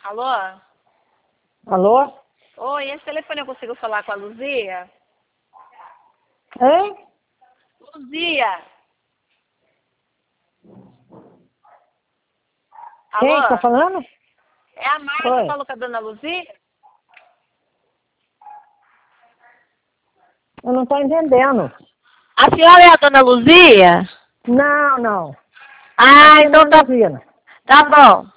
Alô? Alô? Oi, esse telefone eu consigo falar com a Luzia? Hein? Luzia! Quem Alô? que tá falando? É a Marta Oi. que falou com a dona Luzia? Eu não tô entendendo. A senhora é a dona Luzia? Não, não. Ah, Aqui não então é tá, Luzia. tá bom.